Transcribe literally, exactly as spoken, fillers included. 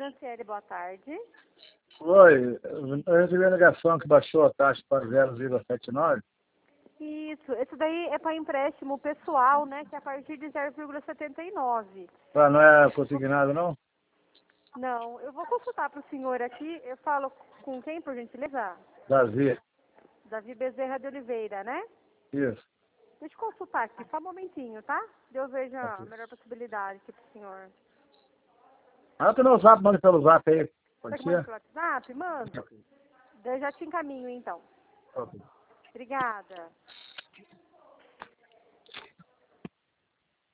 Franciele, boa tarde. Oi, eu recebi a ligação que baixou a taxa para zero vírgula setenta e nove. Isso, esse daí é para empréstimo pessoal, né? Que é a partir de zero vírgula setenta e nove. Ah, não é consignado, não? Não, eu vou consultar para o senhor aqui. Eu falo com quem, por gentileza? Davi. Davi Bezerra de Oliveira, né? Isso. Deixa eu consultar aqui, só um momentinho, tá? Eu vejo a Ok. melhor possibilidade aqui para o senhor. Manda no zap, manda pelo zap aí. Você Pode que manda ser? pelo WhatsApp? Manda. Eu já te encaminho, então. Ok. Obrigada.